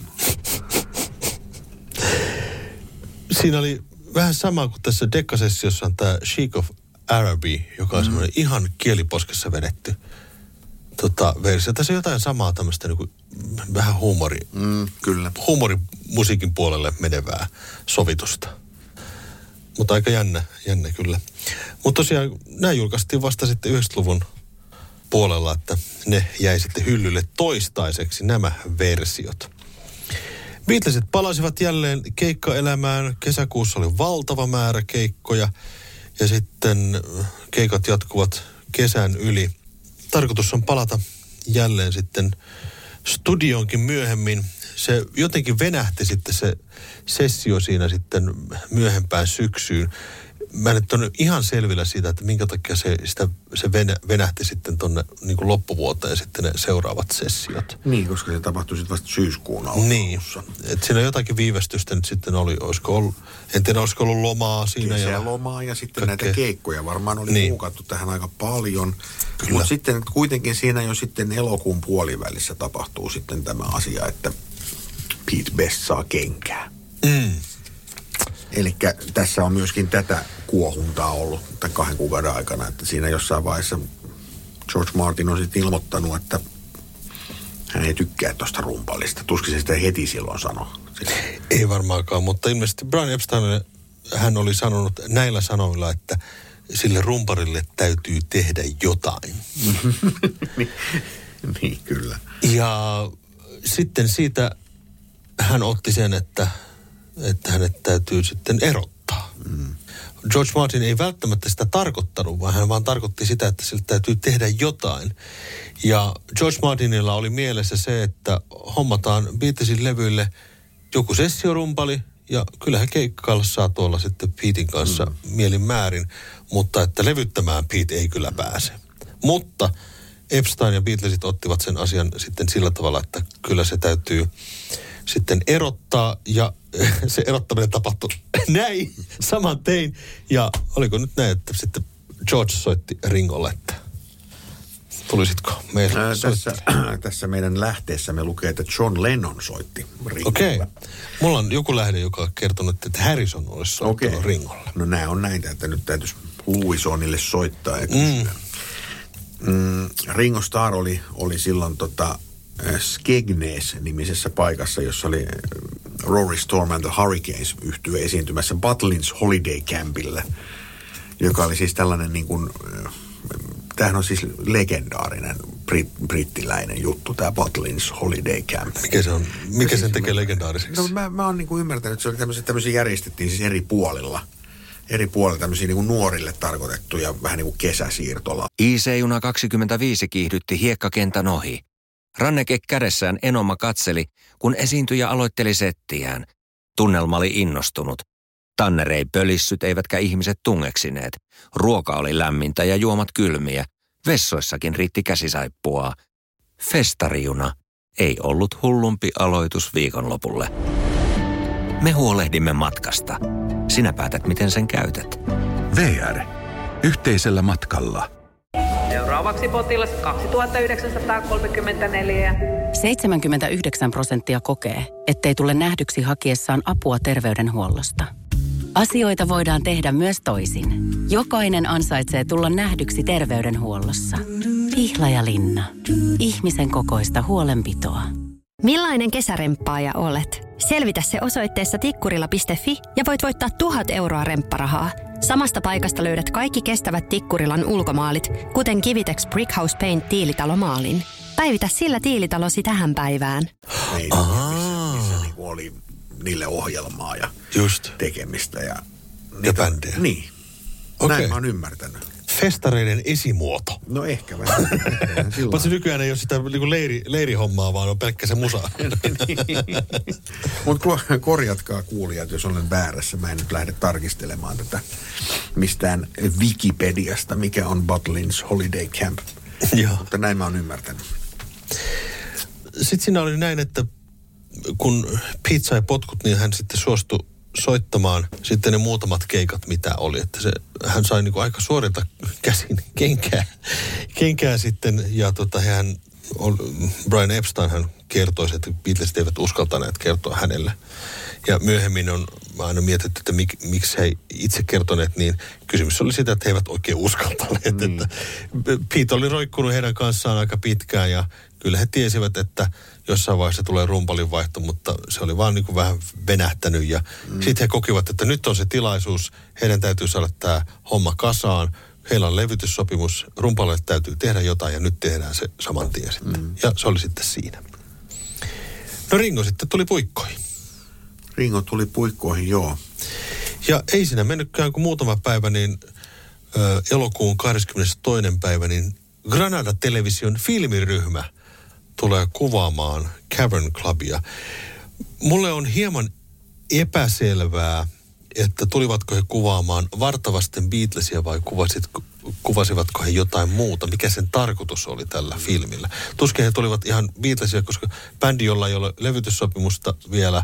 Siinä oli vähän sama kuin tässä Dekka-sessiossa on tämä Sheik of Araby, joka on semmoinen ihan kieliposkessa vedetty versio. Tässä on jotain samaa tämmöistä niin kuin vähän kyllä. huumorimusiikin puolelle menevää sovitusta. Mutta aika jännä kyllä. Mutta tosiaan nämä julkaistiin vasta sitten 90-luvun puolella, että ne jäi sitten hyllylle toistaiseksi nämä versiot. Beatlesit palasivat jälleen keikkaelämään. Kesäkuussa oli valtava määrä keikkoja ja sitten keikat jatkuvat kesän yli. Tarkoitus on palata jälleen sitten studioonkin myöhemmin. Se jotenkin venähti sitten se sessio siinä sitten myöhempään syksyyn. Mä en nyt ole ihan selvillä siitä, että minkä takia se venähti sitten tuonne niin kuin loppuvuoteen sitten ne seuraavat sessiot. Niin, koska se tapahtui sitten vasta syyskuun alussa. Niin, että siinä jotakin viivästystä nyt sitten oli, olisiko ollut, en tiedä olisiko ollut lomaa siinä. Kesälomaa ja sitten näitä keikkoja varmaan oli muokattu tähän aika paljon. Mutta sitten kuitenkin siinä jo sitten elokuun puolivälissä tapahtuu sitten tämä asia, että Pete Best saa kenkää. Elikkä tässä on myöskin tätä kuohuntaa ollut tämän 2 kuukauden aikana, että siinä jossain vaiheessa George Martin on sitten ilmoittanut, että hän ei tykkää tuosta rumpalista. Tuskin se sitä heti silloin sanoi. Ei varmaankaan, mutta ilmeisesti Brian Epstein, hän oli sanonut näillä sanoilla, että sille rumparille täytyy tehdä jotain. Niin, kyllä. Ja sitten siitä hän otti sen, että hänet täytyy sitten erottaa. George Martin ei välttämättä sitä tarkoittanut, vaan hän vaan tarkoitti sitä, että sille täytyy tehdä jotain. Ja George Martinilla oli mielessä se, että hommataan Beatlesin levyille joku sessiorumpali, ja kyllähän keikkailla saa tuolla sitten Petein kanssa mielin määrin, mutta että levyttämään Pete ei kyllä pääse. Mutta Epstein ja Beatlesit ottivat sen asian sitten sillä tavalla, että kyllä se täytyy sitten erottaa, ja se erottaminen tapahtui näin saman tein. Ja oliko nyt näin, että sitten George soitti Ringolle, että Tulisitko meille tässä meidän lähteessämme lukee, että John Lennon soitti Ringolle. Okei. Mulla on joku lähde, joka on kertonut, että Harrison olisi soittanut Ringolle. No nämä on näitä, että nyt täytyisi Louisonille soittaa ja kysyä. Ringo Starr oli silloin Skegness-nimisessä paikassa, jossa oli Rory Storm and the Hurricanes -yhtye esiintymässä Butlins Holiday Campillä, joka oli siis tällainen niin kuin, tämähän on siis legendaarinen brittiläinen juttu, tämä Butlins Holiday Camp. Mikä se on? Mikä sen tekee legendaariseksi? No mä oon niin kuin ymmärtänyt, että se oli tämmöisiä järjestettiin siis eri puolilla tämmöisiä niin kuin nuorille tarkoitettuja vähän niin kuin kesäsiirtola. IC-juna 25 kiihdytti hiekkakentän ohi. Ranneke kädessään Enoma katseli, kun esiintyjä aloitteli settiään. Tunnelma oli innostunut. Tanner ei pölissyt eivätkä ihmiset tungeksineet. Ruoka oli lämmintä ja juomat kylmiä. Vessoissakin riitti käsisaippuaa. Festarijuna ei ollut hullumpi aloitus viikonlopulle. Me huolehdimme matkasta. Sinä päätät, miten sen käytät. VR. Yhteisellä matkalla. Seuraavaksi potilas 2934. 79% kokee, ettei tule nähdyksi hakiessaan apua terveydenhuollosta. Asioita voidaan tehdä myös toisin. Jokainen ansaitsee tulla nähdyksi terveydenhuollossa. Pihlajalinna. Ihmisen kokoista huolenpitoa. Millainen kesäremppaaja olet? Selvitä se osoitteessa tikkurila.fi ja voit voittaa 1,000 euroa rempparahaa. Samasta paikasta löydät kaikki kestävät Tikkurilan ulkomaalit, kuten Kivitex Brickhouse Paint tiilitalomaalin. Päivitä sillä tiilitalosi tähän päivään. Missä niinku oli niille ohjelmaa ja tekemistä. Ja bändejä. Niin. Okay. Näin mä oon ymmärtänyt. Festareiden esimuoto. No ehkä vähän. Paitsi nykyään ei ole sitä niinku leirihommaa, vaan on pelkkä se musa. Mutta korjatkaa kuulijat, jos olen väärässä. Mä en nyt lähde tarkistelemaan tätä mistään Wikipediasta, mikä on Butlins Holiday Camp. Joo. Mutta näin mä oon ymmärtänyt. Sitten siinä oli näin, että kun Pete sai potkut, niin hän sitten suostui soittamaan sitten ne muutamat keikat, mitä oli. Että hän sai niinku aika suorilta käsin kenkää sitten. Ja Brian Epstein hän kertoi, että Beatlesit eivät uskaltaneet kertoa hänelle. Ja myöhemmin on aina mietitty, että miksi he itse kertoneet, niin kysymys oli sitä, että he eivät oikein uskaltaneet. Että Pete oli roikkunut heidän kanssaan aika pitkään ja kyllä he tiesivät, että jossain vaiheessa tulee rumpalin vaihto, mutta se oli vaan niin kuin vähän venähtänyt. Ja sitten he kokivat, että nyt on se tilaisuus, heidän täytyy saada tämä homma kasaan. Heillä on levytyssopimus, rumpalille täytyy tehdä jotain ja nyt tehdään se saman tien sitten. Ja se oli sitten siinä. No Ringo sitten tuli puikkoihin. Ringo tuli puikkoihin, joo. Ja ei siinä mennytkään kuin muutama päivä, niin elokuun 22. päivä, niin Granada Television filmiryhmä tulee kuvaamaan Cavern Clubia. Mulle on hieman epäselvää, että tulivatko he kuvaamaan vartavasten Beatlesia vai kuvasivatko he jotain muuta. Mikä sen tarkoitus oli tällä filmillä. Tuskin he tulivat ihan Beatlesia, koska bändi, jolla ei ole levytyssopimusta vielä,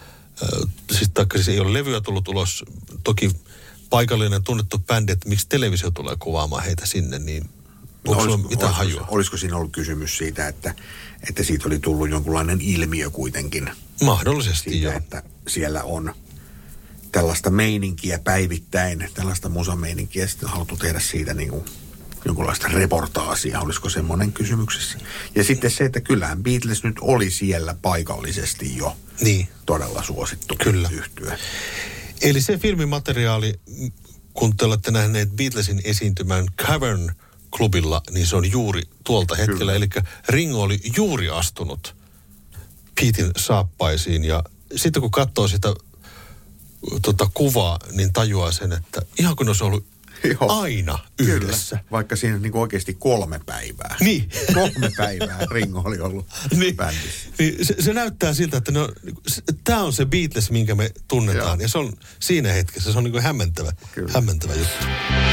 siis ei ole levyä tullut ulos. Toki paikallinen tunnettu bändi, että miksi televisio tulee kuvaamaan heitä sinne, niin onko sulla mitään hajua? Olisiko siinä ollut kysymys siitä, että siitä oli tullut jonkunlainen ilmiö kuitenkin? Mahdollisesti siitä, joo. Että siellä on tällaista meininkiä päivittäin, tällaista musameininkiä, sitten haluttu tehdä siitä niin kuin jonkunlaista reportaasia, olisiko semmoinen kysymyksessä. Ja sitten se, että kyllähän Beatles nyt oli siellä paikallisesti jo todella suosittu yhtye. Eli se filmimateriaali, kun te olette nähneet Beatlesin esiintymään Cavern Clubilla, niin se on juuri tuolta hetkellä. Eli Ringo oli juuri astunut Petein saappaisiin ja sitten kun katsoo sitä kuvaa, niin tajuaa sen, että ihan kun olisi ollut aina yhdessä. Kyllä, vaikka siinä niin oikeasti 3 päivää. Niin. 3 päivää Ringo oli ollut bändissä. Niin, se näyttää siltä, että tämä on se Beatles, minkä me tunnetaan. Ja se on siinä hetkessä, se on niin kuin hämmentävä juttu.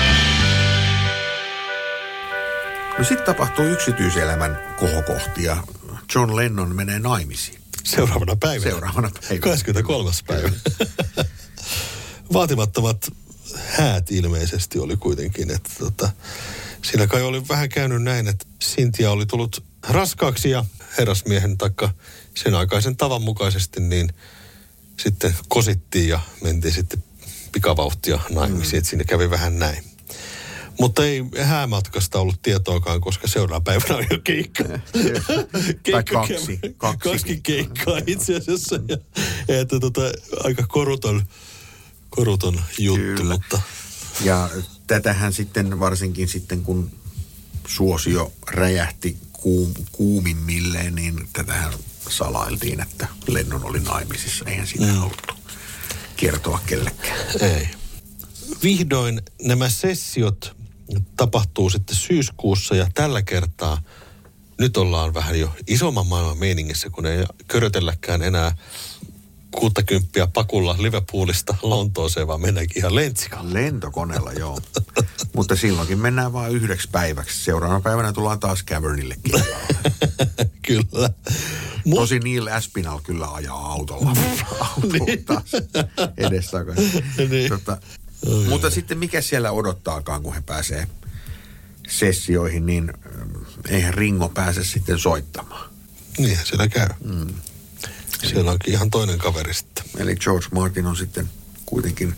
No sitten tapahtuu yksityiselämän kohokohtia. John Lennon menee naimisiin. Seuraavana päivänä. 23. päivä. Vaatimattomat häät ilmeisesti oli kuitenkin, että siinä kai oli vähän käynyt näin, että Cynthia oli tullut raskaaksi ja herrasmiehen taikka sen aikaisen tavan mukaisesti niin sitten kosittiin ja mentiin sitten pikavauhtia naimisiin, että siinä kävi vähän näin. Mutta ei häämatkasta ollut tietoakaan, koska seuraavana päivänä oli jo keikka. Tai kaksi keikkaa itse asiassa. Ja, että aika koruton juttu. Kyllä. Mutta... Ja tätähän sitten varsinkin sitten, kun suosio räjähti kuumimmilleen, niin tätähän salailtiin, että Lennon oli naimisissa. Eihän sitä haluttu kertoa kellekään. Ei. Vihdoin nämä sessiot tapahtuu sitten syyskuussa ja tällä kertaa nyt ollaan vähän jo isomman maailman meiningissä, kun ei körötelläkään enää 60 pakulla Liverpoolista Lontooseen, vaan mennäänkin ihan lentsikalla. Lentokoneella, joo. Mutta silloinkin mennään vain 9 päiväksi. Seuraavana päivänä tullaan taas Cavernillekin. Kyllä. Tosi Neil Aspinall kyllä ajaa autolla taas edestakaisin. Niin. Mutta sitten mikä siellä odottaakaan, kun he pääsee sessioihin, niin eihän Ringo pääse sitten soittamaan. Niinhän siellä käy. Siellä onkin ihan toinen kaveri sitten. Eli George Martin on sitten kuitenkin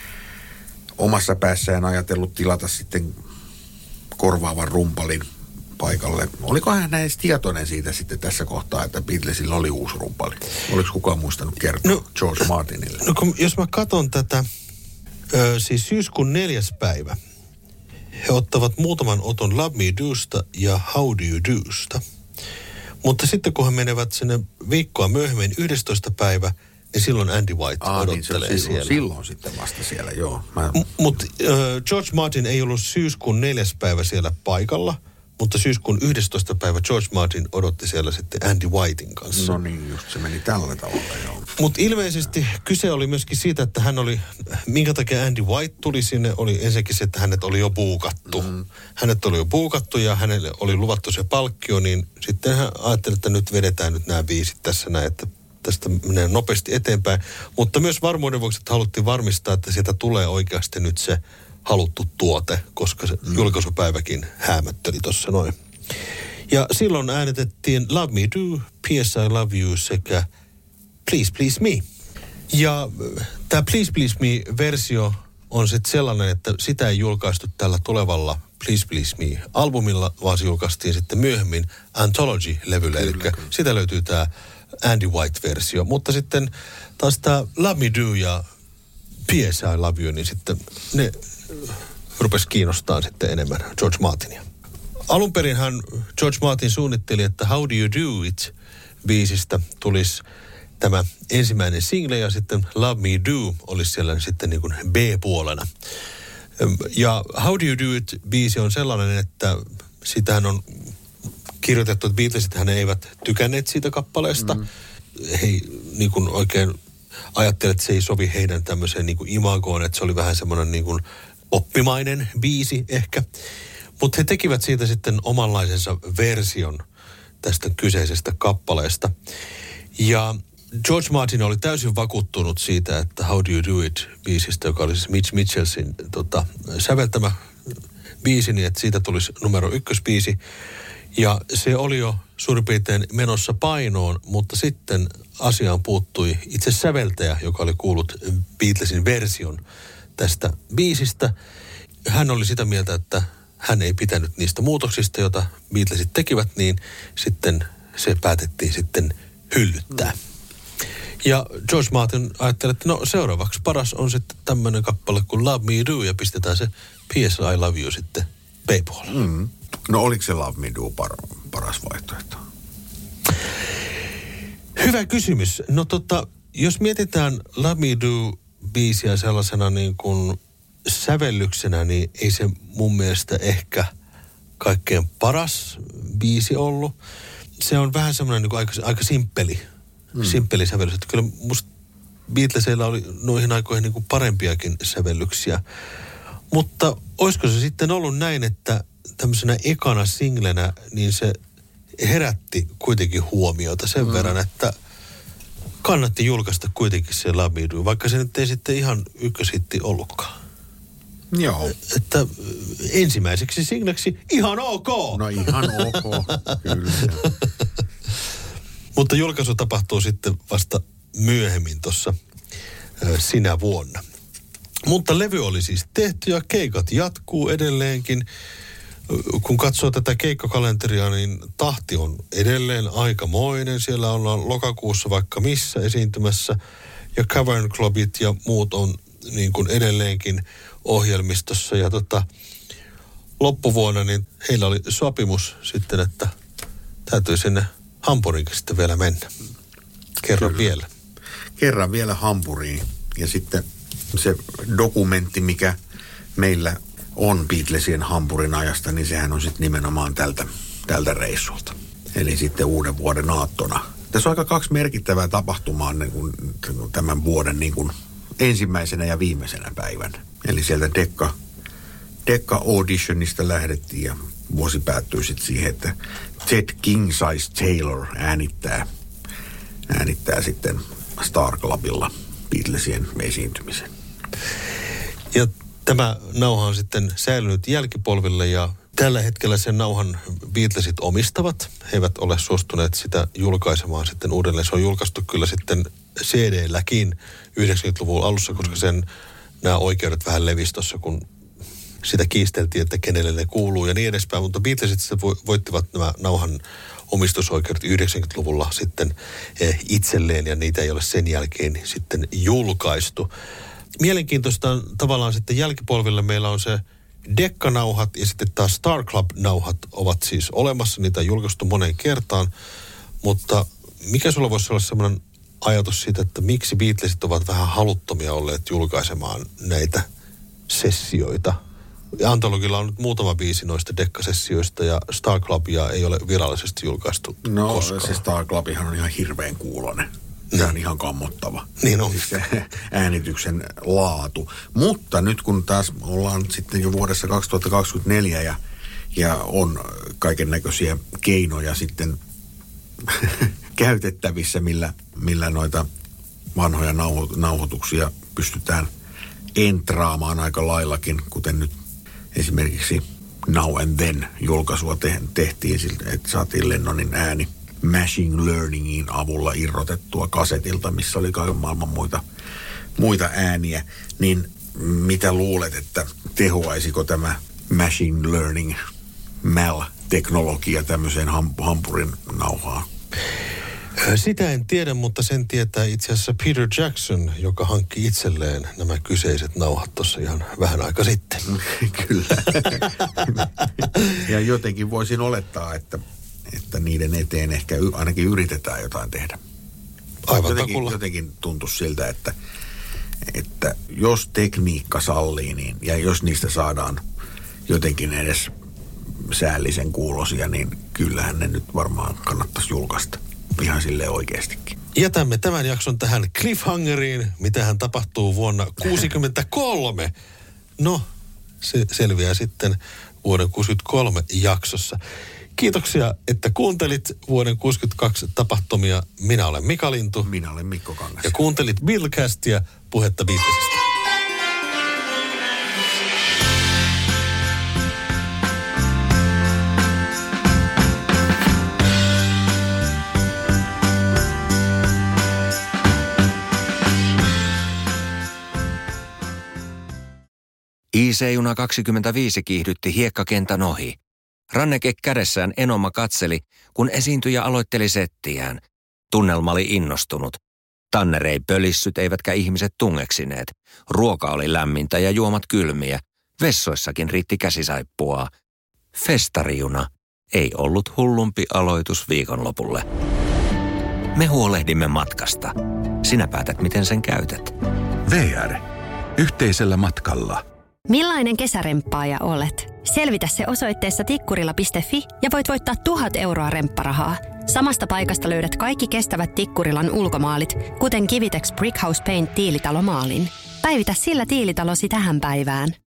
omassa päässään ajatellut tilata sitten korvaavan rumpalin paikalle. Oliko hän edes tietoinen siitä sitten tässä kohtaa, että Beatlesilla oli uusi rumpali? Oliko kukaan muistanut kertoa George Martinille? No jos mä katson tätä, siis syyskuun 4. päivä, he ottavat muutaman oton Love Me Dosta ja How Do You Dosta. Mutta sitten kun he menevät sinne viikkoa myöhemmin 11. päivä, niin silloin Andy White odottelee niin siellä. Silloin sitten vasta siellä, joo. Mutta George Martin ei ollut syyskuun 4. päivä siellä paikalla, mutta syyskuun 11. päivä George Martin odotti siellä sitten Andy Whitein kanssa. No niin, just se meni tällä tavalla, joo. Mutta ilmeisesti kyse oli myöskin siitä, että hän oli, minkä takia Andy White tuli sinne, oli ensinnäkin se, että hänet oli jo buukattu. Hänet oli jo buukattu ja hänelle oli luvattu se palkkio, niin sitten hän ajatteli, että nyt vedetään nyt nämä biisit tässä näin, että tästä menee nopeasti eteenpäin. Mutta myös varmuuden vuoksi, että haluttiin varmistaa, että sieltä tulee oikeasti nyt se haluttu tuote, koska se julkaisupäiväkin häämötteli tuossa noin. Ja silloin äänetettiin Love Me Do, P.S. I Love You sekä Please Please Me. Ja tämä Please Please Me-versio on sitten sellainen, että sitä ei julkaistu tällä tulevalla Please Please Me-albumilla, vaan se julkaistiin sitten myöhemmin Anthology-levyllä. Eli sitä löytyy tämä Andy White-versio. Mutta sitten taas tämä Love Me Do ja P.S. I Love You, niin sitten ne rupesi kiinnostaa sitten enemmän George Martinia. Alunperinhän George Martin suunnitteli, että How Do You Do It -biisistä tulisi tämä ensimmäinen single ja sitten Love Me Do olisi siellä sitten niin kuin B-puolena. Ja How Do You Do It -biisi on sellainen, että sitähän on kirjoitettu, että Beatlesithän eivät tykänneet siitä kappaleesta. He niin kuin oikein ajattelevat, että se ei sovi heidän tämmöiseen niin kuin imagoon, että se oli vähän semmoinen niin kuin oppimainen biisi ehkä. Mutta he tekivät siitä sitten omanlaisensa version tästä kyseisestä kappaleesta. Ja George Martin oli täysin vakuuttunut siitä, että How Do You Do It -biisistä, joka oli siis Mitch Mitchellsin säveltämä biisi, niin että siitä tulisi numero 1 biisi. Ja se oli jo suurin piirtein menossa painoon, mutta sitten asiaan puuttui itse säveltäjä, joka oli kuullut Beatlesin version tästä biisistä. Hän oli sitä mieltä, että hän ei pitänyt niistä muutoksista, joita Beatlesit tekivät, niin sitten se päätettiin sitten hyllyttää. Ja George Martin ajatteli, että no seuraavaksi paras on sitten tämmöinen kappale kuin Love Me Do ja pistetään se P.S. I Love You sitten B-puolella. No oliko se Love Me Do paras vaihtoehto? Hyvä kysymys. No jos mietitään Love Me Do-biisiä sellaisena niin kuin sävellyksenä, niin ei se mun mielestä ehkä kaikkein paras biisi ollut. Se on vähän semmoinen niin kuin aika simppeli sävellys. Että kyllä musta Beatlesilla oli noihin aikoihin niin kuin parempiakin sävellyksiä. Mutta olisiko se sitten ollut näin, että tämmöisenä ekana singlenä, niin se herätti kuitenkin huomiota sen verran, että kannatti julkaista kuitenkin se Love Me Do, vaikka se nyt ei sitten ihan ykköshitti ollutkaan. Joo. Että ensimmäiseksi singleksi ihan ok. No ihan ok, kyllä. Mutta julkaisu tapahtuu sitten vasta myöhemmin tuossa sinä vuonna. Mutta levy oli siis tehty ja keikat jatkuu edelleenkin. Kun katsoo tätä keikkakalenteria, niin tahti on edelleen aikamoinen. Siellä ollaan lokakuussa vaikka missä esiintymässä. Ja Cavern Clubit ja muut on niin kuin edelleenkin ohjelmistossa. Ja loppuvuonna niin heillä oli sopimus sitten, että täytyy sinne Hampuriinkin sitten vielä mennä. Kerran vielä. Kerran vielä Hampuriin. Ja sitten se dokumentti, mikä meillä on Beatlesien Hampurin ajasta, niin sehän on sitten nimenomaan tältä reissulta. Eli sitten uuden vuoden aattona. Tässä on aika kaksi merkittävää tapahtumaa niin kuin tämän vuoden niin kuin ensimmäisenä ja viimeisenä päivänä. Eli sieltä Decca Auditionista lähdettiin ja vuosi päättyy sitten siihen, että Ted King-Size Taylor äänittää sitten Star Clubilla Beatlesien esiintymisen. Ja tämä nauha on sitten säilynyt jälkipolville ja tällä hetkellä sen nauhan Beatlesit omistavat. He eivät ole suostuneet sitä julkaisemaan sitten uudelleen. Se on julkaistu kyllä sitten CD-lläkin 90-luvun alussa, koska nämä oikeudet vähän levisi tuossa, kun sitä kiisteltiin, että kenelle ne kuuluu ja niin edespäin. Mutta Beatlesit sitten voittivat nämä nauhan omistusoikeudet 90-luvulla sitten itselleen ja niitä ei ole sen jälkeen sitten julkaistu. Mielenkiintoista on tavallaan sitten jälkipolville meillä on se Decca-nauhat ja sitten taas Star Club-nauhat ovat siis olemassa. Niitä on julkaistu moneen kertaan, mutta mikä sulla voisi olla sellainen ajatus siitä, että miksi Beatlesit ovat vähän haluttomia olleet julkaisemaan näitä sessioita? Antologilla on nyt muutama biisi noista Decca-sessioista ja Star Clubia ei ole virallisesti julkaistu koskaan. Se Star Clubihan on ihan hirveän kuuloinen. Se on ihan kammottava. Niin on. Siis se äänityksen laatu. Mutta nyt kun taas ollaan sitten jo vuodessa 2024 ja on kaiken näköisiä keinoja sitten käytettävissä, millä noita vanhoja nauhoituksia pystytään entraamaan aika laillakin, kuten nyt esimerkiksi Now and Then -julkaisua tehtiin, että saatiin Lennonin ääni machine learningin avulla irrotettua kasetilta, missä oli kaiken maailman muita ääniä. Niin mitä luulet, että tehoaisiko tämä machine learning teknologia tämmöiseen Hampurin nauhaan? Sitä en tiedä, mutta sen tietää itse asiassa Peter Jackson, joka hankki itselleen nämä kyseiset nauhat tuossa ihan vähän aika sitten. Kyllä. Ja jotenkin voisin olettaa, että niiden eteen ehkä ainakin yritetään jotain tehdä. Aivan jotenkin tuntuisi siltä, että jos tekniikka sallii, niin, ja jos niistä saadaan jotenkin edes säällisen kuulosia, niin kyllähän ne nyt varmaan kannattaisi julkaista. Ihan silleen oikeastikin. Jätämme tämän jakson tähän cliffhangeriin, mitähän tapahtuu vuonna 1963. No, se selviää sitten vuoden 1963 jaksossa. Kiitoksia, että kuuntelit vuoden 1962 tapahtumia. Minä olen Mika Lintu. Minä olen Mikko Kangas. Ja kuuntelit Billcastia, puhetta Beatlesista. IC-juna 25 kiihdytti hiekkakentän ohi. Ranneke kädessään Enoma katseli, kun esiintyjä aloitteli settiään. Tunnelma oli innostunut. Tanner ei pölissyt eivätkä ihmiset tungeksineet. Ruoka oli lämmintä ja juomat kylmiä. Vessoissakin riitti käsisaippuaa. Festarijuna ei ollut hullumpi aloitus viikonlopulle. Me huolehdimme matkasta. Sinä päätät, miten sen käytät. VR. Yhteisellä matkalla. Millainen kesäremppaaja olet? Selvitä se osoitteessa tikkurila.fi ja voit voittaa 1,000 euroa rempparahaa. Samasta paikasta löydät kaikki kestävät Tikkurilan ulkomaalit, kuten Kivitex Brickhouse Paint -tiilitalomaalin. Päivitä sillä tiilitalosi tähän päivään.